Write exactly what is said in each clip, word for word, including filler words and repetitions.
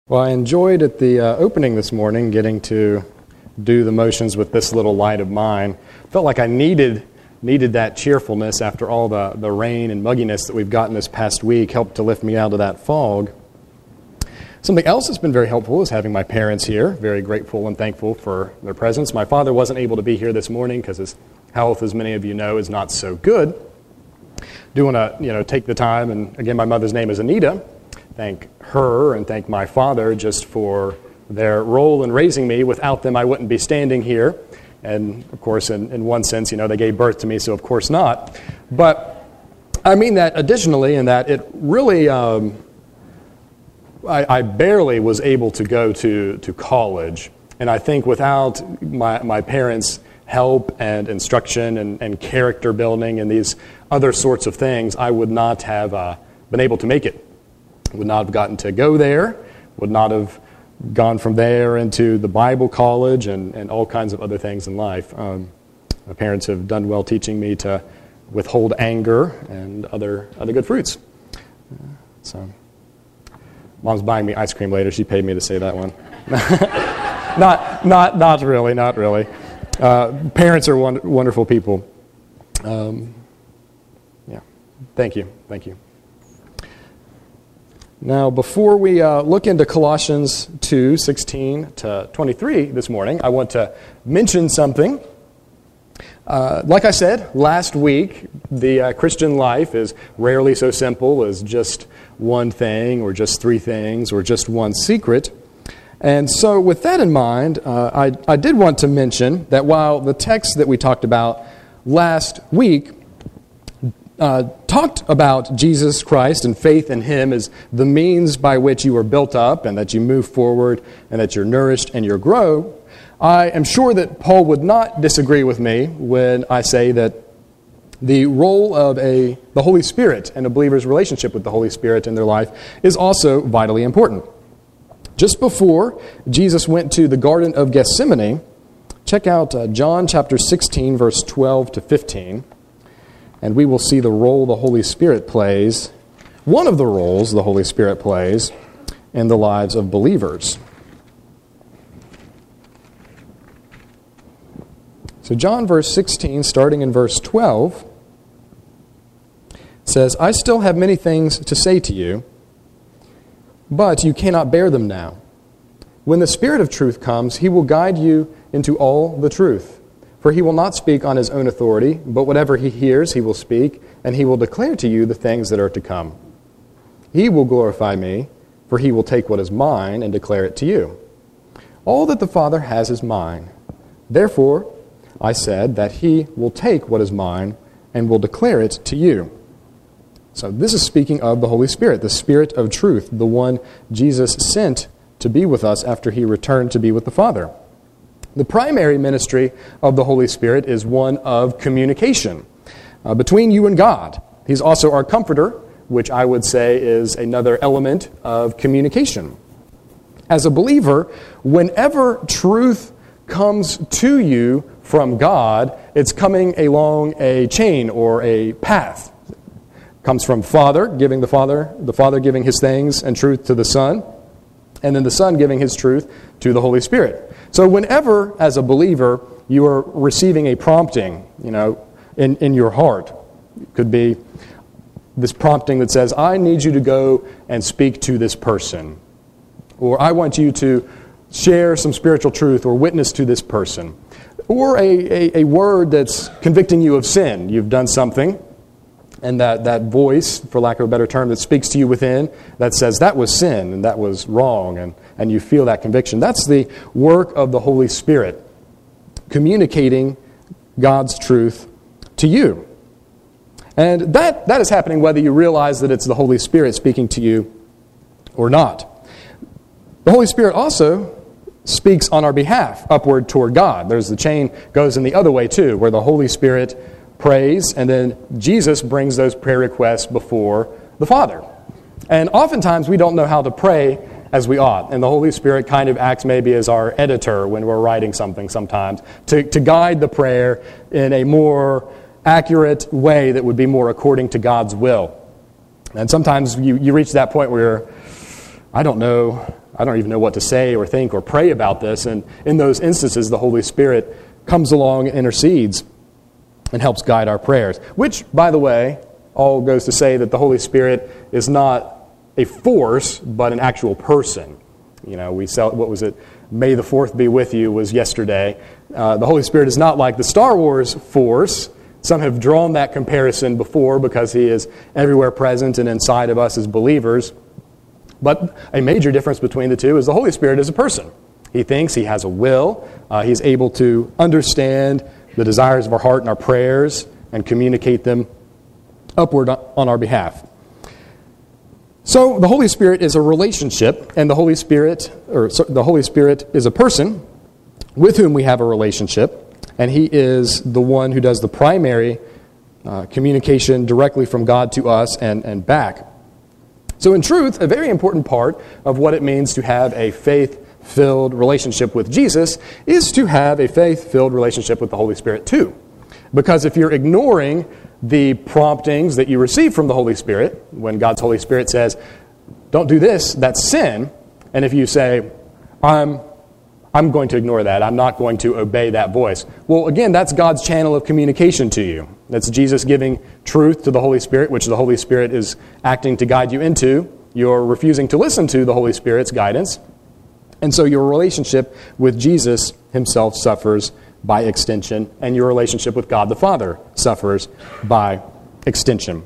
Well, I enjoyed at the uh, opening this morning getting to do the motions with this little light of mine. Felt like I needed needed that cheerfulness after all the, the rain and mugginess that we've gotten this past week. Helped to lift me out of that fog. Something else that's been very helpful is having my parents here. Very grateful and thankful for their presence. My father wasn't able to be here this morning because his health, as many of you know, is not so good. Do want to you know take the time, and again, my mother's name is Anita. Thank her and thank my father just for their role in raising me. Without them, I wouldn't be standing here. And of course, in, in one sense, you know, they gave birth to me, so of course not. But I mean that additionally in that it really, um, I, I barely was able to go to, to college. And I think without my, my parents' help and instruction and, and character building and these other sorts of things, I would not have uh, been able to make it. Would not have gotten to go there, would not have gone from there into the Bible college and, and all kinds of other things in life. Um, my parents have done well teaching me to withhold anger and other other good fruits. Uh, so, Mom's buying me ice cream later. She paid me to say that one. not, not, not really, not really. Uh, parents are won- wonderful people. Um, yeah, thank you, thank you. Now, before we uh, look into Colossians two, sixteen to twenty-three this morning, I want to mention something. Uh, like I said, last week, the uh, Christian life is rarely so simple as just one thing or just three things or just one secret. And so with that in mind, uh, I, I did want to mention that while the text that we talked about last week Uh, talked about Jesus Christ and faith in Him as the means by which you are built up and that you move forward and that you're nourished and you grow, I am sure that Paul would not disagree with me when I say that the role of a the Holy Spirit and a believer's relationship with the Holy Spirit in their life is also vitally important. Just before Jesus went to the Garden of Gethsemane, check out uh, John chapter sixteen, verse twelve to fifteen. And we will see the role the Holy Spirit plays, one of the roles the Holy Spirit plays in the lives of believers. So John verse sixteen, starting in verse twelve, says, "I still have many things to say to you, but you cannot bear them now. When the Spirit of truth comes, He will guide you into all the truth. For He will not speak on His own authority, but whatever He hears He will speak, and He will declare to you the things that are to come. He will glorify Me, for He will take what is mine and declare it to you. All that the Father has is mine. Therefore, I said that He will take what is mine and will declare it to you." So this is speaking of the Holy Spirit, the Spirit of truth, the one Jesus sent to be with us after He returned to be with the Father. The primary ministry of the Holy Spirit is one of communication uh, between you and God. He's also our comforter, which I would say is another element of communication. As a believer, whenever truth comes to you from God, it's coming along a chain or a path. It comes from Father, giving the Father, the Father giving His things and truth to the Son, and then the Son giving His truth to the Holy Spirit. So whenever, as a believer, you are receiving a prompting, you know, in, in your heart, it could be this prompting that says, "I need you to go and speak to this person," or "I want you to share some spiritual truth or witness to this person," or a, a, a word that's convicting you of sin. You've done something, and that, that voice, for lack of a better term, that speaks to you within, that says that was sin and that was wrong, and, and you feel that conviction. That's the work of the Holy Spirit, communicating God's truth to you. And that, that is happening whether you realize that it's the Holy Spirit speaking to you or not. The Holy Spirit also speaks on our behalf upward toward God. There's the chain goes in the other way too, where the Holy Spirit prays, and then Jesus brings those prayer requests before the Father. And oftentimes we don't know how to pray as we ought, and the Holy Spirit kind of acts maybe as our editor when we're writing something sometimes, to, to guide the prayer in a more accurate way that would be more according to God's will. And sometimes you, you reach that point where, I don't know, I don't even know what to say or think or pray about this. And in those instances, the Holy Spirit comes along and intercedes and helps guide our prayers. Which, by the way, all goes to say that the Holy Spirit is not a force, but an actual person. You know, we sell, what was it? May the fourth be with you was yesterday. Uh, the Holy Spirit is not like the Star Wars force. Some have drawn that comparison before because he is everywhere present and inside of us as believers. But a major difference between the two is the Holy Spirit is a person. He thinks, he has a will, uh, he's able to understand the desires of our heart and our prayers and communicate them upward on our behalf. So the Holy Spirit is a relationship, and the Holy Spirit, or so the Holy Spirit is a person with whom we have a relationship, and he is the one who does the primary uh, communication directly from God to us and, and back. So in truth, a very important part of what it means to have a faith-filled relationship with Jesus is to have a faith-filled relationship with the Holy Spirit too. Because if you're ignoring the promptings that you receive from the Holy Spirit, when God's Holy Spirit says, don't do this, that's sin. And if you say, I'm, I'm going to ignore that, I'm not going to obey that voice. Well, again, that's God's channel of communication to you. That's Jesus giving truth to the Holy Spirit, which the Holy Spirit is acting to guide you into. You're refusing to listen to the Holy Spirit's guidance. And so your relationship with Jesus himself suffers by extension, and your relationship with God the Father suffers by extension.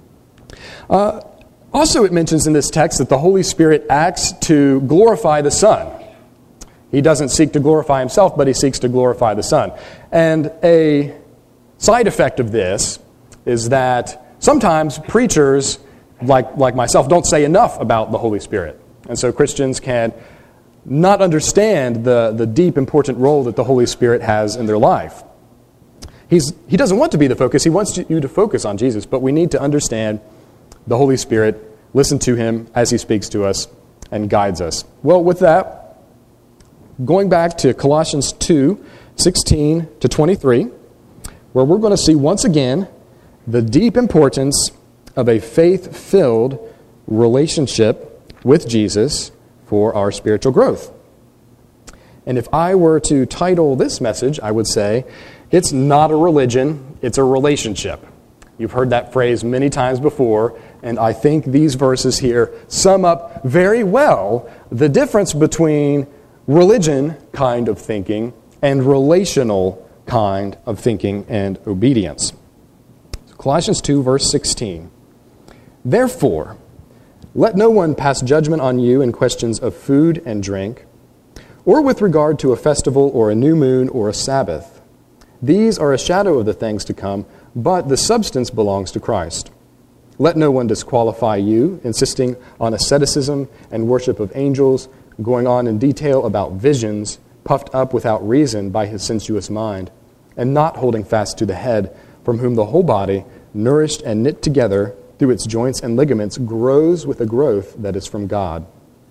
Uh, also, it mentions in this text that the Holy Spirit acts to glorify the Son. He doesn't seek to glorify himself, but he seeks to glorify the Son. And a side effect of this is that sometimes preachers, like, like myself, don't say enough about the Holy Spirit. And so Christians can not understand the, the deep, important role that the Holy Spirit has in their life. He's, he doesn't want to be the focus. He wants you to focus on Jesus, but we need to understand the Holy Spirit, listen to him as he speaks to us and guides us. Well, with that, going back to Colossians two, sixteen to twenty-three, where we're going to see once again the deep importance of a faith-filled relationship with Jesus for our spiritual growth. And if I were to title this message, I would say, it's not a religion, it's a relationship. You've heard that phrase many times before, and I think these verses here sum up very well the difference between religion kind of thinking and relational kind of thinking and obedience. So Colossians two, verse sixteen. Therefore, let no one pass judgment on you in questions of food and drink, or with regard to a festival or a new moon or a Sabbath. These are a shadow of the things to come, but the substance belongs to Christ. Let no one disqualify you, insisting on asceticism and worship of angels, going on in detail about visions, puffed up without reason by his sensuous mind, and not holding fast to the head, from whom the whole body, nourished and knit together through its joints and ligaments, grows with a growth that is from God.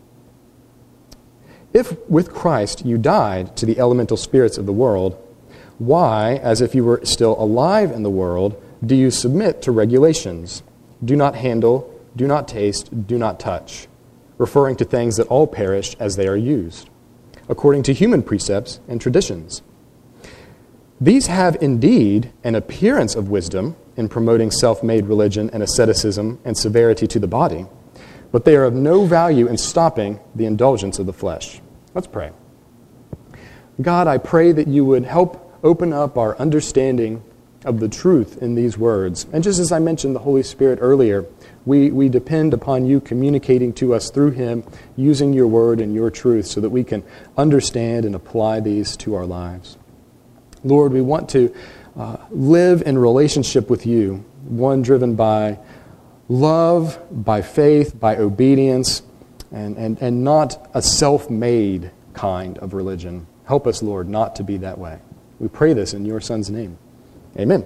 If with Christ you died to the elemental spirits of the world, why, as if you were still alive in the world, do you submit to regulations? Do not handle, do not taste, do not touch, referring to things that all perish as they are used, according to human precepts and traditions. These have indeed an appearance of wisdom in promoting self-made religion and asceticism and severity to the body, but they are of no value in stopping the indulgence of the flesh. Let's pray. God, I pray that you would help open up our understanding of the truth in these words. And just as I mentioned the Holy Spirit earlier, we, we depend upon you communicating to us through him, using your word and your truth so that we can understand and apply these to our lives. Lord, we want to uh, live in relationship with you, one driven by love, by faith, by obedience, and, and, and not a self-made kind of religion. Help us, Lord, not to be that way. We pray this in your Son's name. Amen.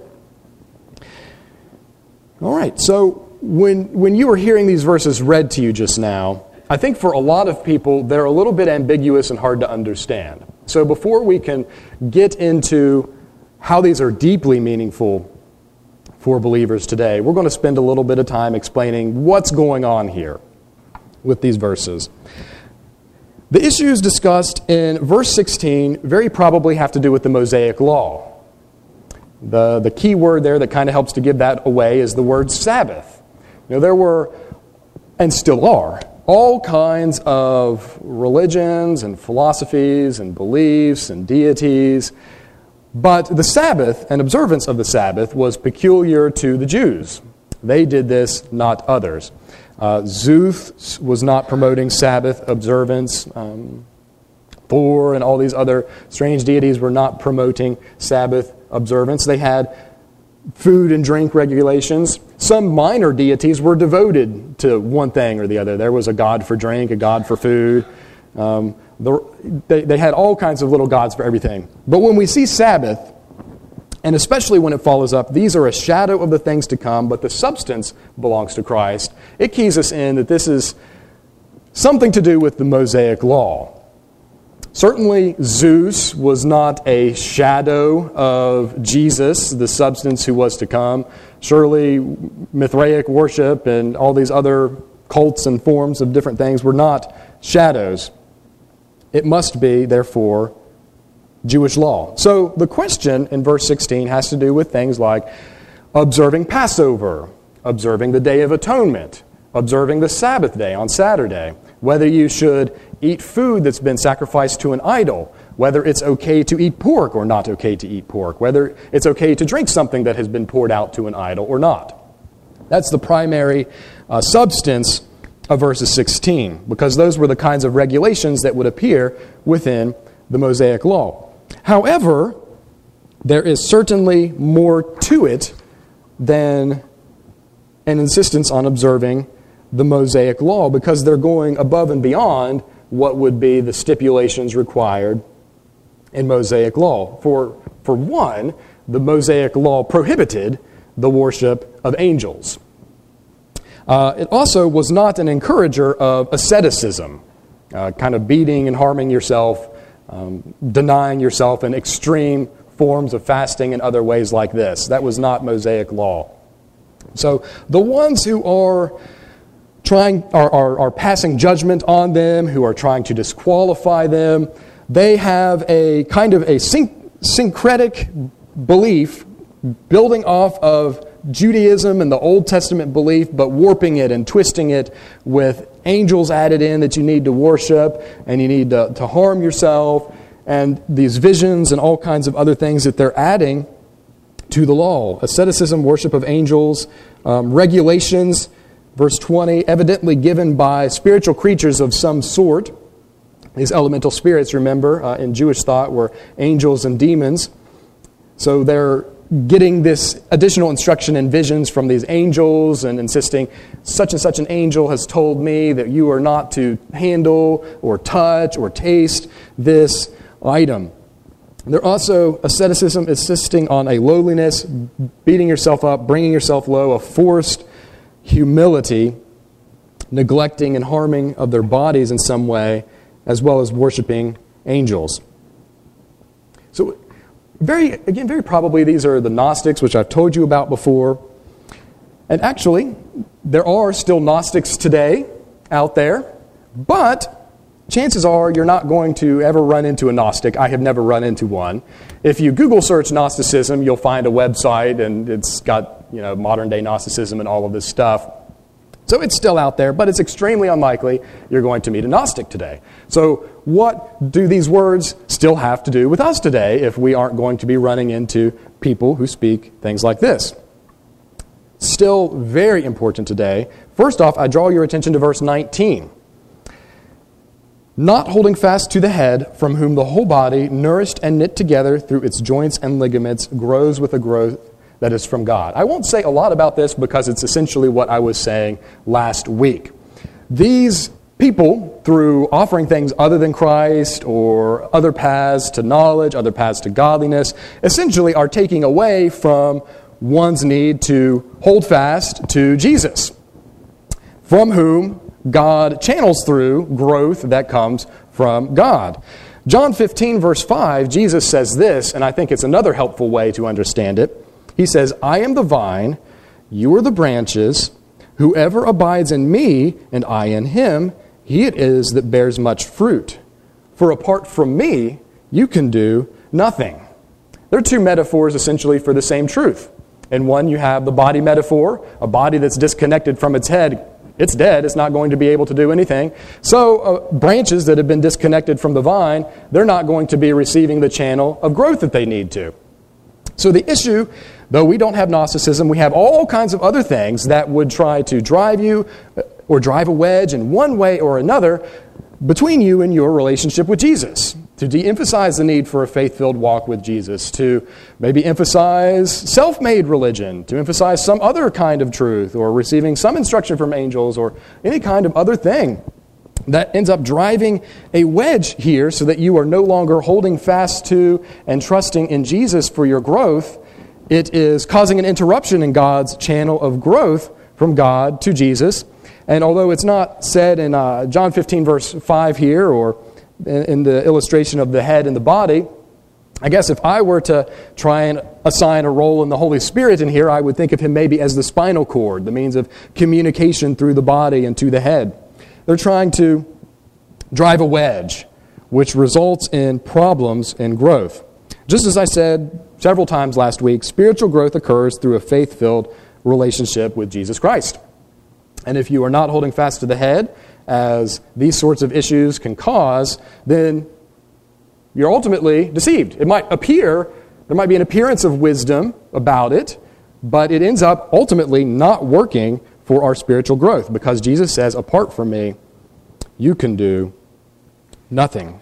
All right, so when, when you were hearing these verses read to you just now, I think for a lot of people, they're a little bit ambiguous and hard to understand. So before we can get into how these are deeply meaningful for believers today, we're going to spend a little bit of time explaining what's going on here with these verses. The issues discussed in verse sixteen very probably have to do with the Mosaic Law. The, the key word there that kind of helps to give that away is the word Sabbath. You know, there were, and still are, all kinds of religions and philosophies and beliefs and deities, but the Sabbath and observance of the Sabbath was peculiar to the Jews. They did this, not others. Uh, Zeus was not promoting Sabbath observance. Um, Thor and all these other strange deities were not promoting Sabbath observance. They had food and drink regulations. Some minor deities were devoted to one thing or the other. There was a god for drink, a god for food. Um, the, they, they had all kinds of little gods for everything. But when we see Sabbath, and especially when it follows up, these are a shadow of the things to come, but the substance belongs to Christ. It keys us in that this is something to do with the Mosaic Law. Certainly, Zeus was not a shadow of Jesus, the substance who was to come. Surely, Mithraic worship and all these other cults and forms of different things were not shadows. It must be, therefore, Jewish law. So the question in verse sixteen has to do with things like observing Passover, observing the Day of Atonement, observing the Sabbath day on Saturday, whether you should eat food that's been sacrificed to an idol, whether it's okay to eat pork or not okay to eat pork, whether it's okay to drink something that has been poured out to an idol or not. That's the primary uh, substance of verses sixteen, because those were the kinds of regulations that would appear within the Mosaic Law. However, there is certainly more to it than an insistence on observing the Mosaic Law, because they're going above and beyond what would be the stipulations required in Mosaic law. For, for one, the Mosaic Law prohibited the worship of angels. Uh, it also was not an encourager of asceticism, uh, kind of beating and harming yourself, um, denying yourself in extreme forms of fasting and other ways like this. That was not Mosaic law. So the ones who are trying are, are, are passing judgment on them, who are trying to disqualify them, they have a kind of a syn- syncretic belief building off of Judaism and the Old Testament belief, but warping it and twisting it with angels added in that you need to worship and you need to, to harm yourself, and these visions and all kinds of other things that they're adding to the law. Asceticism, worship of angels, um, regulations, verse twenty, evidently given by spiritual creatures of some sort. These elemental spirits, remember, uh, in Jewish thought were angels and demons. So they're getting this additional instruction and visions from these angels and insisting, such and such an angel has told me that you are not to handle or touch or taste this item. They're also, asceticism insisting on a lowliness, beating yourself up, bringing yourself low, a forced humility, neglecting and harming of their bodies in some way, as well as worshiping angels. So, very again, very probably these are the Gnostics, which I've told you about before. And actually, there are still Gnostics today out there, but chances are you're not going to ever run into a Gnostic. I have never run into one. If you Google search Gnosticism, you'll find a website, and it's got, you know, modern-day Gnosticism and all of this stuff. So it's still out there, but it's extremely unlikely you're going to meet a Gnostic today. So what do these words still have to do with us today if we aren't going to be running into people who speak things like this? Still very important today. First off, I draw your attention to verse nineteen. Not holding fast to the head, from whom the whole body, nourished and knit together through its joints and ligaments, grows with a growth that is from God. I won't say a lot about this because it's essentially what I was saying last week. These people, through offering things other than Christ or other paths to knowledge, other paths to godliness, essentially are taking away from one's need to hold fast to Jesus, from whom God channels through growth that comes from God. John fifteen, verse five, Jesus says this, and I think it's another helpful way to understand it. He says, I am the vine, you are the branches. Whoever abides in me, and I in him, he it is that bears much fruit. For apart from me, you can do nothing. They're two metaphors essentially for the same truth. In one, you have the body metaphor, a body that's disconnected from its head. It's dead. It's not going to be able to do anything. So uh, branches that have been disconnected from the vine, they're not going to be receiving the channel of growth that they need to. So the issue, though we don't have Gnosticism, we have all kinds of other things that would try to drive you or drive a wedge in one way or another between you and your relationship with Jesus. To de-emphasize the need for a faith-filled walk with Jesus, to maybe emphasize self-made religion, to emphasize some other kind of truth, or receiving some instruction from angels, or any kind of other thing that ends up driving a wedge here so that you are no longer holding fast to and trusting in Jesus for your growth. It is causing an interruption in God's channel of growth from God to Jesus. And although it's not said in uh, John fifteen, verse five here, or in the illustration of the head and the body, I guess if I were to try and assign a role in the Holy Spirit in here, I would think of him maybe as the spinal cord, the means of communication through the body and to the head. They're trying to drive a wedge, which results in problems in growth. Just as I said several times last week, spiritual growth occurs through a faith-filled relationship with Jesus Christ. And if you are not holding fast to the head, as these sorts of issues can cause, then you're ultimately deceived. It might appear, there might be an appearance of wisdom about it, but it ends up ultimately not working for our spiritual growth, because Jesus says, apart from me, you can do nothing.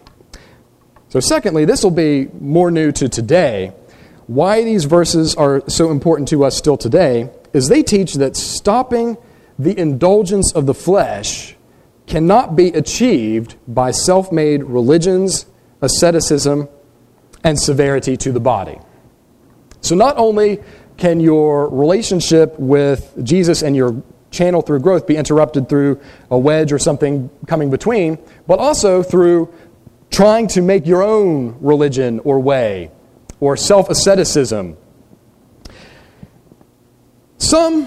So secondly, this will be more new to today. Why these verses are so important to us still today is they teach that stopping the indulgence of the flesh cannot be achieved by self-made religions, asceticism, and severity to the body. So not only can your relationship with Jesus and your channel through growth be interrupted through a wedge or something coming between, but also through trying to make your own religion or way, or self-asceticism. Some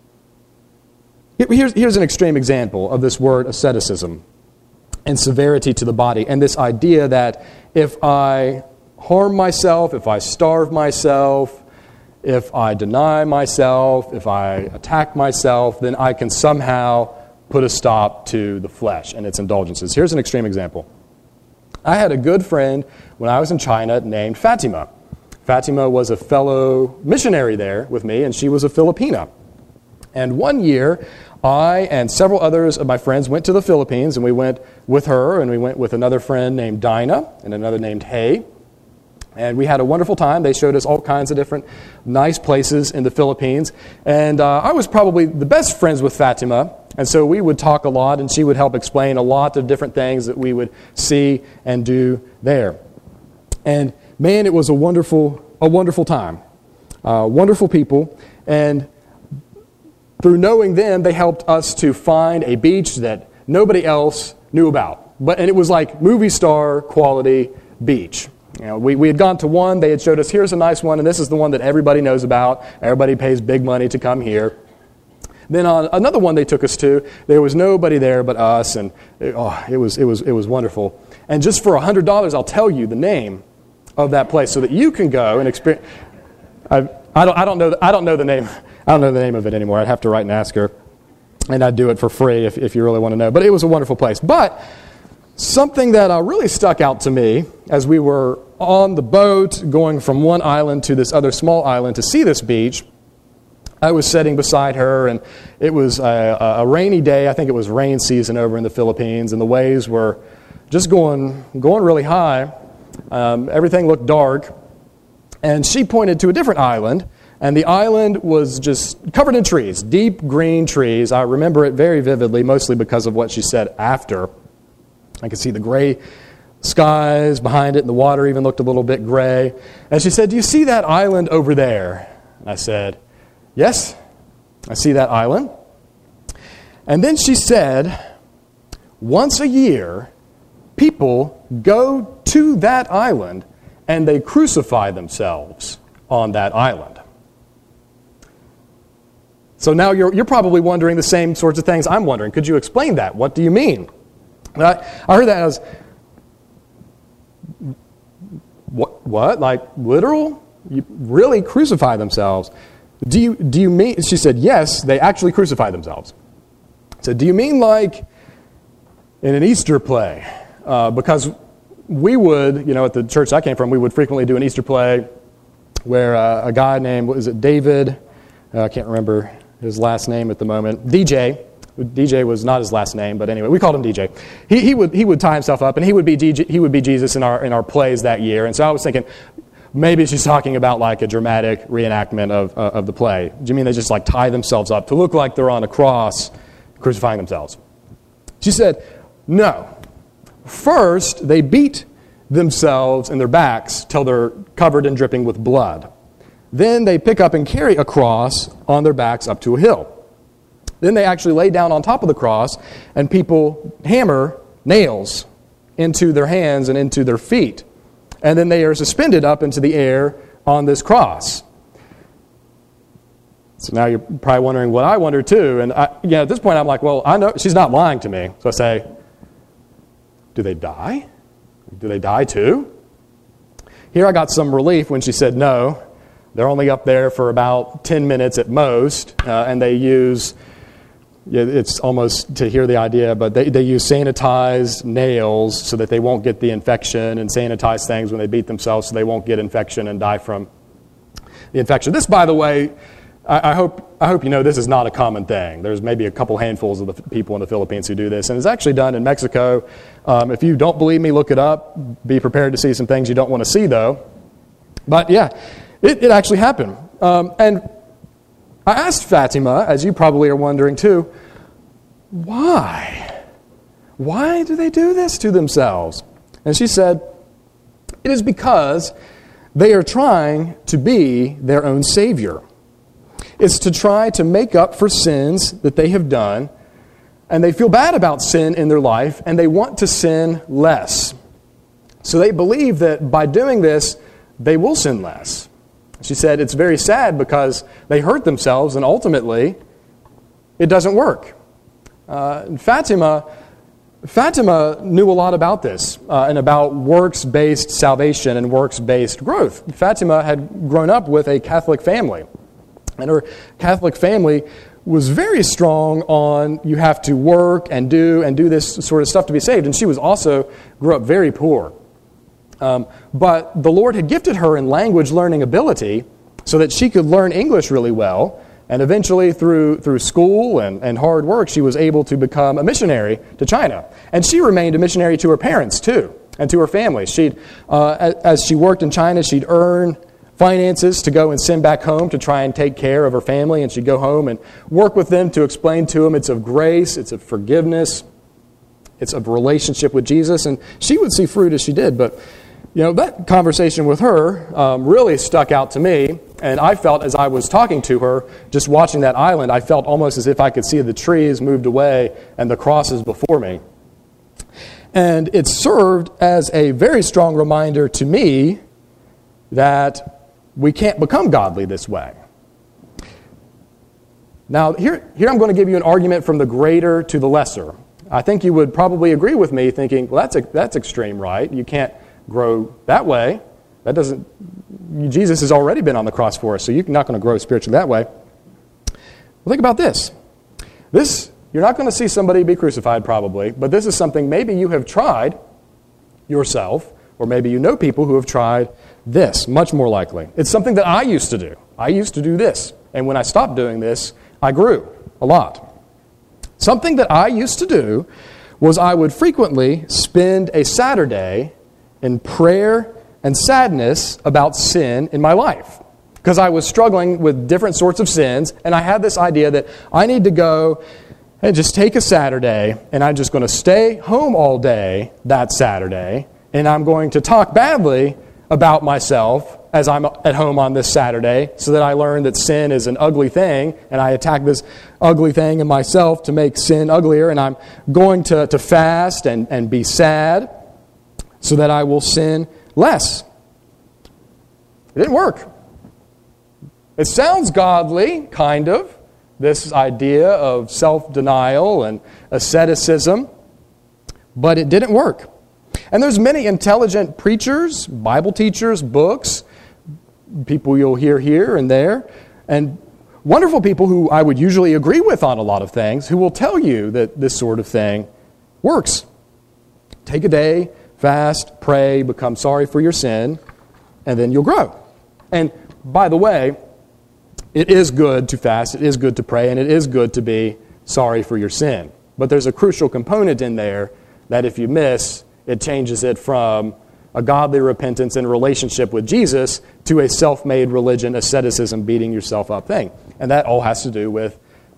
Here's, here's an extreme example of this word asceticism and severity to the body, and this idea that if I harm myself, if I starve myself, if I deny myself, if I attack myself, then I can somehow put a stop to the flesh and its indulgences. Here's an extreme example. I had a good friend when I was in China named Fatima. Fatima was a fellow missionary there with me, and she was a Filipina. And one year, I and several others of my friends went to the Philippines, and we went with her, and we went with another friend named Dinah and another named Hay. And we had a wonderful time. They showed us all kinds of different nice places in the Philippines. And uh, I was probably the best friends with Fatima, and so we would talk a lot, and she would help explain a lot of different things that we would see and do there. And man, it was a wonderful, a wonderful time. Uh, wonderful people, and through knowing them, they helped us to find a beach that nobody else knew about. But and it was like movie star quality beach. You know, we, we had gone to one, they had showed us, here's a nice one, and this is the one that everybody knows about. Everybody pays big money to come here. Then on another one they took us to, there was nobody there but us, and it, oh, it was it was it was wonderful. And just for a hundred dollars, I'll tell you the name of that place so that you can go and experience. I, I don't I don't know I don't know the name. I don't know the name of it anymore. I'd have to write and ask her. And I'd do it for free if, if you really want to know. But it was a wonderful place. But something that uh, really stuck out to me as we were on the boat going from one island to this other small island to see this beach, I was sitting beside her, and it was a, a rainy day. I think it was rain season over in the Philippines, and the waves were just going, going really high. Um, everything looked dark. And she pointed to a different island, and the island was just covered in trees, deep green trees. I remember it very vividly, mostly because of what she said after. I could see the gray skies behind it, and the water even looked a little bit gray. And she said, "Do you see that island over there?" And I said, "Yes, I see that island." And then she said, "Once a year, people go to that island and they crucify themselves on that island." So now you're, you're probably wondering the same sorts of things I'm wondering. Could you explain that? What do you mean? And I, I heard that as, What? What? Like literal? You really crucify themselves? Do you do you mean? She said, yes, they actually crucify themselves. I said, do you mean like in an Easter play? Uh, because we would, you know, at the church I came from, we would frequently do an Easter play where uh, a guy named, what is it, David? Uh, I can't remember his last name at the moment. D J. D J was not his last name, but anyway, we called him D J. He he would he would tie himself up, and he would be D J, he would be Jesus in our in our plays that year. And so I was thinking, maybe she's talking about like a dramatic reenactment of uh, of the play. Do you mean they just like tie themselves up to look like they're on a cross, crucifying themselves? She said, no. First, they beat themselves in their backs till they're covered and dripping with blood. Then they pick up and carry a cross on their backs up to a hill. Then they actually lay down on top of the cross, and people hammer nails into their hands and into their feet. And then they are suspended up into the air on this cross. So now you're probably wondering what I wonder too. And I, you know, at this point I'm like, well, I know she's not lying to me. So I say, do they die? Do they die too? Here I got some relief when she said no. They're only up there for about ten minutes at most, uh, and they use, it's almost to hear the idea, but they, they use sanitized nails so that they won't get the infection, and sanitize things when they beat themselves so they won't get infection and die from the infection. This, by the way, I, I hope I hope you know this is not a common thing. There's maybe a couple handfuls of the people in the Philippines who do this, and it's actually done in Mexico. Um, if you don't believe me, look it up. Be prepared to see some things you don't want to see, though. But yeah, it, it actually happened. Um, and I asked Fatima, as you probably are wondering too, why? Why do they do this to themselves? And she said, it is because they are trying to be their own savior. It's to try to make up for sins that they have done, and they feel bad about sin in their life, and they want to sin less. So they believe that by doing this, they will sin less. She said it's very sad because they hurt themselves, and ultimately, it doesn't work. Uh, Fatima, Fatima knew a lot about this, uh, and about works-based salvation and works-based growth. Fatima had grown up with a Catholic family. And her Catholic family was very strong on you have to work and do and do this sort of stuff to be saved. And she was also grew up very poor. Um, but the Lord had gifted her in language learning ability so that she could learn English really well. And eventually through through school and, and hard work, she was able to become a missionary to China. And she remained a missionary to her parents too, and to her family. She'd uh, as she worked in China, she'd earn finances to go and send back home to try and take care of her family, and she'd go home and work with them to explain to them it's of grace, it's of forgiveness, it's of relationship with Jesus, and she would see fruit as she did. But you know, that conversation with her um, really stuck out to me, and I felt as I was talking to her, just watching that island, I felt almost as if I could see the trees moved away and the crosses before me. And it served as a very strong reminder to me that we can't become godly this way. Now, here, here I'm going to give you an argument from the greater to the lesser. I think you would probably agree with me thinking, well, that's a, that's extreme, right? You can't grow that way. That doesn't, Jesus has already been on the cross for us, so you're not going to grow spiritually that way. Well, think about this. This, you're not going to see somebody be crucified probably, but this is something maybe you have tried yourself, or maybe you know people who have tried this, much more likely. It's something that I used to do. I used to do this. And when I stopped doing this, I grew a lot. Something that I used to do was I would frequently spend a Saturday in prayer and sadness about sin in my life. Because I was struggling with different sorts of sins, and I had this idea that I need to go and just take a Saturday, and I'm just going to stay home all day that Saturday, and I'm going to talk badly about myself as I'm at home on this Saturday, so that I learn that sin is an ugly thing, and I attack this ugly thing in myself to make sin uglier, and I'm going to, to fast and, and be sad so that I will sin less. It didn't work. It sounds godly, kind of, this idea of self-denial and asceticism, but it didn't work. And there's many intelligent preachers, Bible teachers, books, people you'll hear here and there, and wonderful people who I would usually agree with on a lot of things, who will tell you that this sort of thing works. Take a day, fast, pray, become sorry for your sin, and then you'll grow. And by the way, it is good to fast, it is good to pray, and it is good to be sorry for your sin. But there's a crucial component in there that if you miss, it changes it from a godly repentance and relationship with Jesus to a self-made religion, asceticism, beating yourself up thing. And that all has to do with,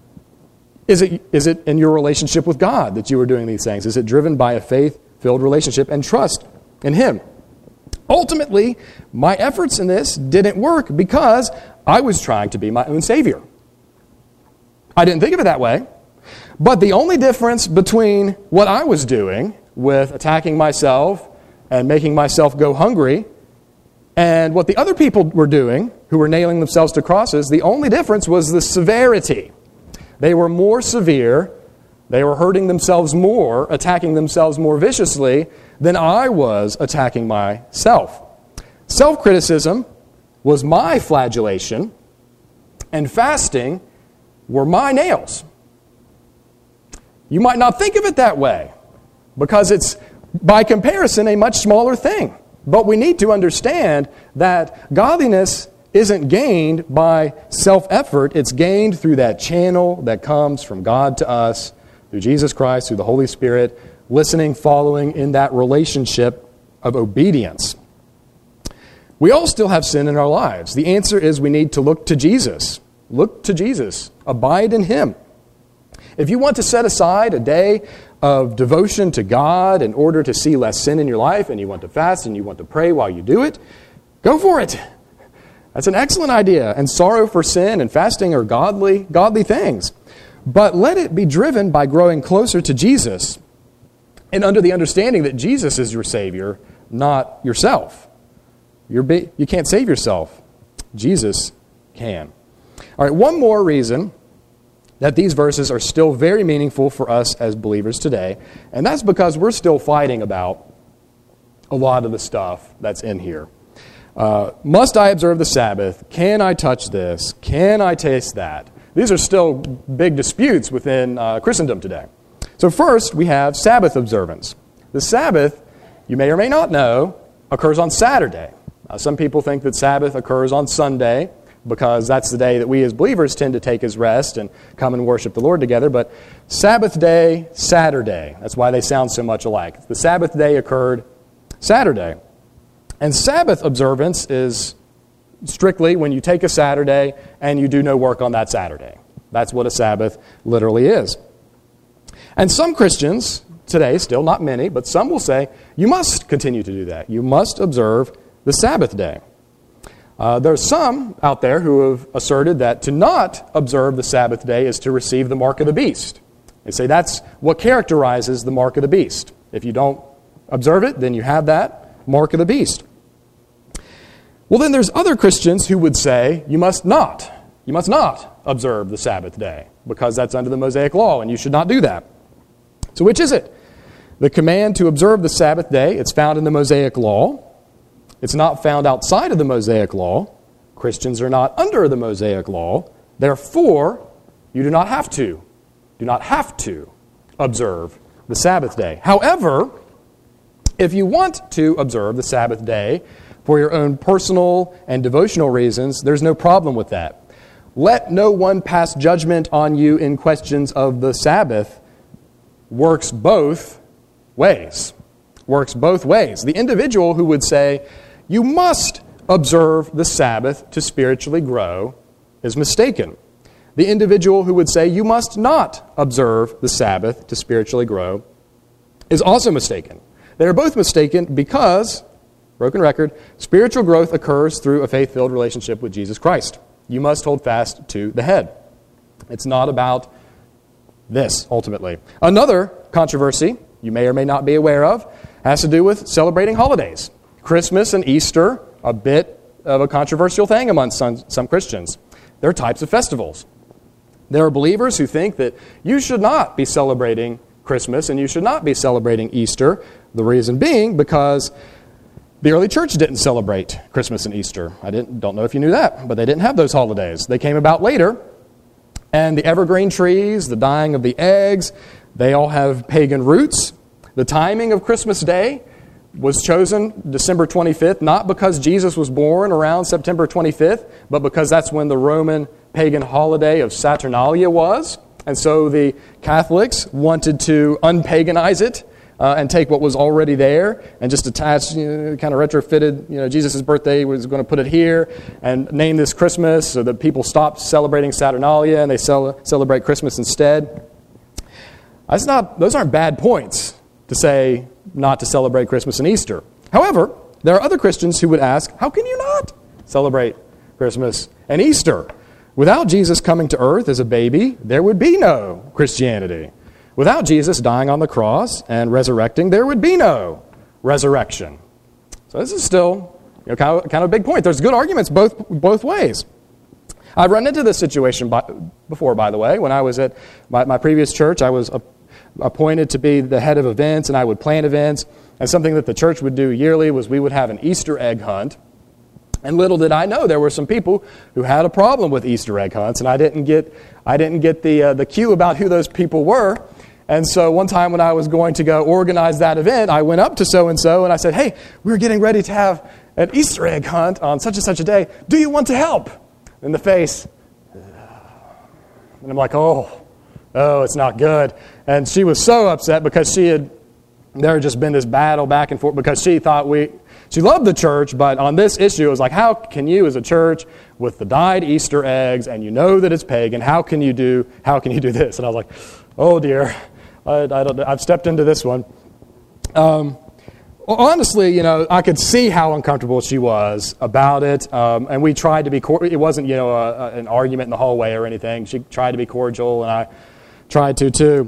is it, is it in your relationship with God that you are doing these things? Is it driven by a faith-filled relationship and trust in Him? Ultimately, my efforts in this didn't work because I was trying to be my own Savior. I didn't think of it that way. But the only difference between what I was doing with attacking myself and making myself go hungry and what the other people were doing who were nailing themselves to crosses, the only difference was the severity. They were more severe. They were hurting themselves more, attacking themselves more viciously than I was attacking myself. Self-criticism was my flagellation, and fasting were my nails. You might not think of it that way because it's, by comparison, a much smaller thing. But we need to understand that godliness isn't gained by self-effort. It's gained through that channel that comes from God to us, through Jesus Christ, through the Holy Spirit, listening, following in that relationship of obedience. We all still have sin in our lives. The answer is we need to look to Jesus. Look to Jesus. Abide in Him. If you want to set aside a day of devotion to God in order to see less sin in your life, and you want to fast and you want to pray while you do it, go for it. That's an excellent idea. And sorrow for sin and fasting are godly, godly things. But let it be driven by growing closer to Jesus and under the understanding that Jesus is your Savior, not yourself. You're be, you can't save yourself. Jesus can. All right, one more reason that these verses are still very meaningful for us as believers today, and that's because we're still fighting about a lot of the stuff that's in here. Uh, must I observe the Sabbath? Can I touch this? Can I taste that? These are still big disputes within uh, Christendom today. So first, we have Sabbath observance. The Sabbath, you may or may not know, occurs on Saturday. Uh, some people think that Sabbath occurs on Sunday, because that's the day that we as believers tend to take as rest and come and worship the Lord together. But Sabbath day, Saturday. That's why they sound so much alike. The Sabbath day occurred Saturday. And Sabbath observance is strictly when you take a Saturday and you do no work on that Saturday. That's what a Sabbath literally is. And some Christians today, still not many, but some will say, you must continue to do that. You must observe the Sabbath day. Uh, there are some out there who have asserted that to not observe the Sabbath day is to receive the mark of the beast. They say that's what characterizes the mark of the beast. If you don't observe it, then you have that mark of the beast. Well, then there's other Christians who would say you must not. You must not observe the Sabbath day because that's under the Mosaic law and you should not do that. So which is it? The command to observe the Sabbath day, it's found in the Mosaic law. It's not found outside of the Mosaic law. Christians are not under the Mosaic law. Therefore, you do not have to, do not have to observe the Sabbath day. However, if you want to observe the Sabbath day for your own personal and devotional reasons, there's no problem with that. Let no one pass judgment on you in questions of the Sabbath. Works both ways. Works both ways. The individual who would say, you must observe the Sabbath to spiritually grow is mistaken. The individual who would say you must not observe the Sabbath to spiritually grow is also mistaken. They are both mistaken because, broken record, spiritual growth occurs through a faith-filled relationship with Jesus Christ. You must hold fast to the head. It's not about this, ultimately. Another controversy you may or may not be aware of has to do with celebrating holidays. Christmas and Easter, a bit of a controversial thing among some, some Christians. They're types of festivals. There are believers who think that you should not be celebrating Christmas and you should not be celebrating Easter The reason being because the early church didn't celebrate Christmas and Easter. I didn't, don't know if you knew that, but they didn't have those holidays. They came about later, and the evergreen trees, the dyeing of the eggs, they all have pagan roots. The timing of Christmas Day was chosen December twenty-fifth, not because Jesus was born around September twenty-fifth, but because that's when the Roman pagan holiday of Saturnalia was. And so the Catholics wanted to unpaganize it uh, and take what was already there and just attach, you know, kind of retrofitted, you know, Jesus' birthday was going to put it here and name this Christmas so that people stopped celebrating Saturnalia and they cel- celebrate Christmas instead. That's not; those aren't bad points to say not to celebrate Christmas and Easter. However, there are other Christians who would ask, how can you not celebrate Christmas and Easter? Without Jesus coming to earth as a baby, there would be no Christianity. Without Jesus dying on the cross and resurrecting, there would be no resurrection. So this is still, you know, kind of, kind of a big point. There's good arguments both both ways. I've run into this situation by, before, by the way. When I was at my, my previous church, I was a, appointed to be the head of events, and I would plan events. And something that the church would do yearly was we would have an Easter egg hunt. And little did I know there were some people who had a problem with Easter egg hunts, and I didn't get I didn't get the uh, the cue about who those people were. And so one time when I was going to go organize that event, I went up to so-and-so and I said, hey, we're getting ready to have an Easter egg hunt on such and such a day. Do you want to help? In the face. And I'm like, oh, oh, it's not good. And she was so upset because she had, there had just been this battle back and forth because she thought we, she loved the church, but on this issue, it was like, how can you as a church with the dyed Easter eggs and you know that it's pagan, how can you do, how can you do this? And I was like, oh dear, I, I don't, I've stepped into this one. Um, honestly, you know, I could see how uncomfortable she was about it, um, and we tried to be, cor- it wasn't, you know, a, a, an argument in the hallway or anything. She tried to be cordial, and I tried to too.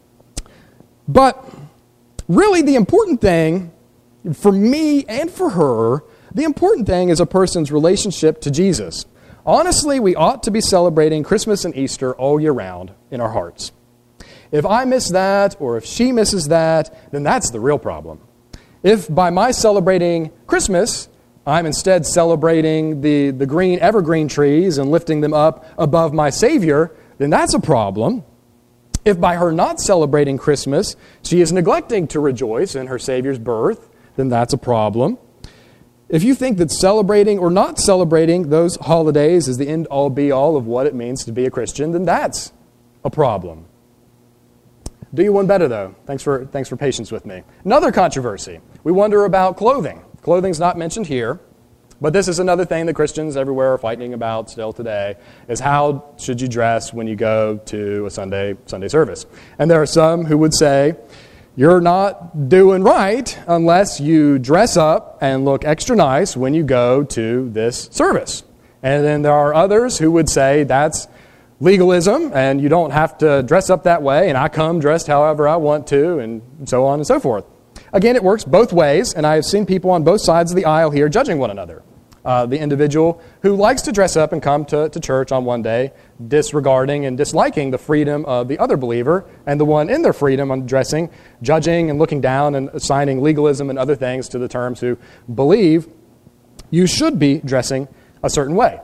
But really the important thing for me and for her, the important thing is a person's relationship to Jesus. Honestly, we ought to be celebrating Christmas and Easter all year round in our hearts. If I miss that, or if she misses that, then that's the real problem. If by my celebrating Christmas, I'm instead celebrating the, the green evergreen trees and lifting them up above my Savior, then that's a problem. If by her not celebrating Christmas, she is neglecting to rejoice in her Savior's birth, then that's a problem. If you think that celebrating or not celebrating those holidays is the end-all be-all of what it means to be a Christian, then that's a problem. Do you one better, though. Thanks for, thanks for patience with me. Another controversy. We wonder about clothing. Clothing's not mentioned here, but this is another thing that Christians everywhere are fighting about still today, is how should you dress when you go to a Sunday Sunday service. And there are some who would say, you're not doing right unless you dress up and look extra nice when you go to this service. And then there are others who would say that's legalism and you don't have to dress up that way and I come dressed however I want to and so on and so forth. Again, it works both ways, and I have seen people on both sides of the aisle here judging one another. Uh, the individual who likes to dress up and come to, to church on one day, disregarding and disliking the freedom of the other believer, and the one in their freedom on dressing, judging and looking down and assigning legalism and other things to the terms who believe you should be dressing a certain way.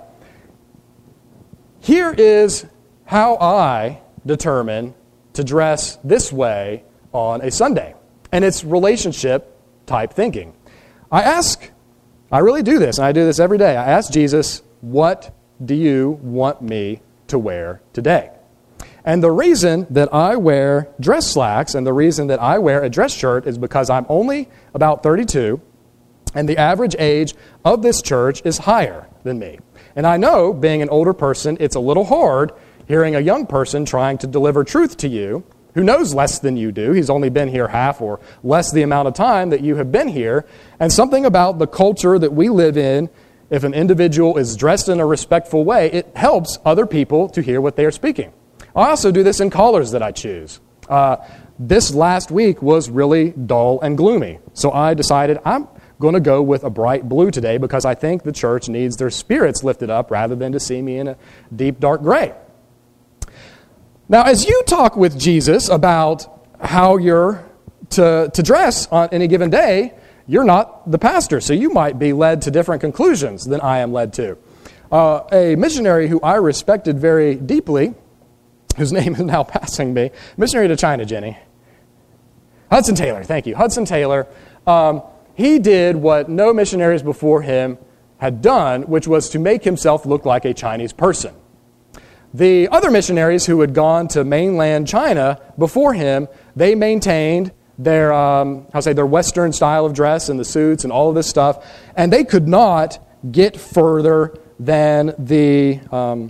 Here is how I determine to dress this way on a Sunday. And it's relationship type thinking. I ask, I really do this, and I do this every day. I ask Jesus, what do you want me to wear today? And the reason that I wear dress slacks and the reason that I wear a dress shirt is because I'm only about thirty-two, and the average age of this church is higher than me. And I know, being an older person, it's a little hard hearing a young person trying to deliver truth to you who knows less than you do. He's only been here half or less the amount of time that you have been here. And something about the culture that we live in, if an individual is dressed in a respectful way, it helps other people to hear what they are speaking. I also do this in collars that I choose. Uh, this last week was really dull and gloomy. So I decided I'm going to go with a bright blue today because I think the church needs their spirits lifted up rather than to see me in a deep, dark gray. Now, as you talk with Jesus about how your to, to dress on any given day, you're not the pastor, so you might be led to different conclusions than I am led to. Uh, a missionary who I respected very deeply, whose name is now passing me, missionary to China, Jenny. Hudson Taylor, thank you. Hudson Taylor, um, he did what no missionaries before him had done, which was to make himself look like a Chinese person. The other missionaries who had gone to mainland China before him, they maintained their, um, I'll say, their Western style of dress and the suits and all of this stuff, and they could not get further than the um,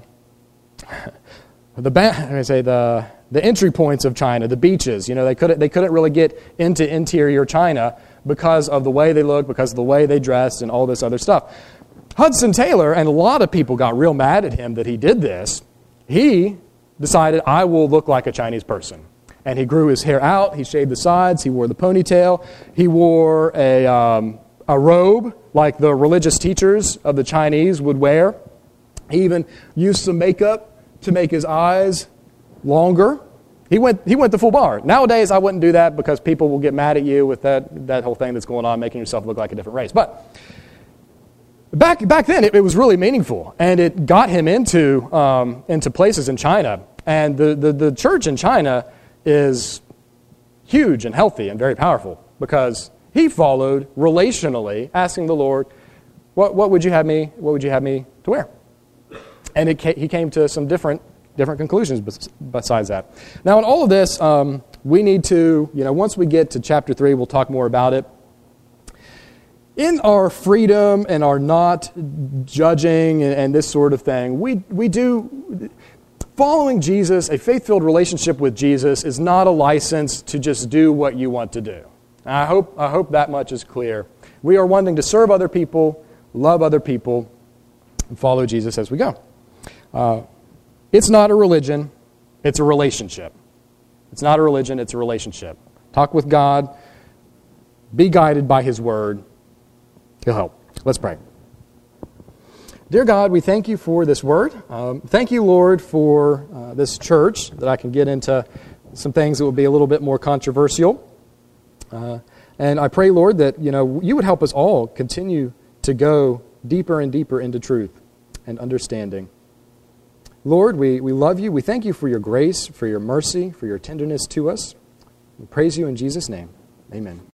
the I say the the entry points of China, the beaches. You know, they couldn't they couldn't really get into interior China because of the way they looked, because of the way they dressed, and all this other stuff. Hudson Taylor, and a lot of people got real mad at him that he did this. He decided, I will look like a Chinese person. And he grew his hair out, he shaved the sides, he wore the ponytail, he wore a, um, a robe like the religious teachers of the Chinese would wear. He even used some makeup to make his eyes longer. He went he went the full bar. Nowadays, I wouldn't do that because people will get mad at you with that, that whole thing that's going on, making yourself look like a different race. But back back then, it, it was really meaningful, and it got him into um, into places in China. And the, the, the church in China is huge and healthy and very powerful because he followed relationally, asking the Lord, "What what would you have me? What would you have me to wear?" And it, he came to some different different conclusions besides that. Now, in all of this, um, we need to, you know, once we get to chapter three, we'll talk more about it. In our freedom and our not judging and, and this sort of thing, we we do, following Jesus, a faith-filled relationship with Jesus is not a license to just do what you want to do. I hope I hope that much is clear. We are wanting to serve other people, love other people, and follow Jesus as we go. Uh, It's not a religion, it's a relationship. It's not a religion, it's a relationship. Talk with God, be guided by His Word. He'll help. Let's pray. Dear God, we thank you for this Word. Um, thank you, Lord, for uh, this church, that I can get into some things that will be a little bit more controversial. Uh, and I pray, Lord, that you know you would help us all continue to go deeper and deeper into truth and understanding. Lord, we, we love you. We thank you for your grace, for your mercy, for your tenderness to us. We praise you in Jesus' name. Amen.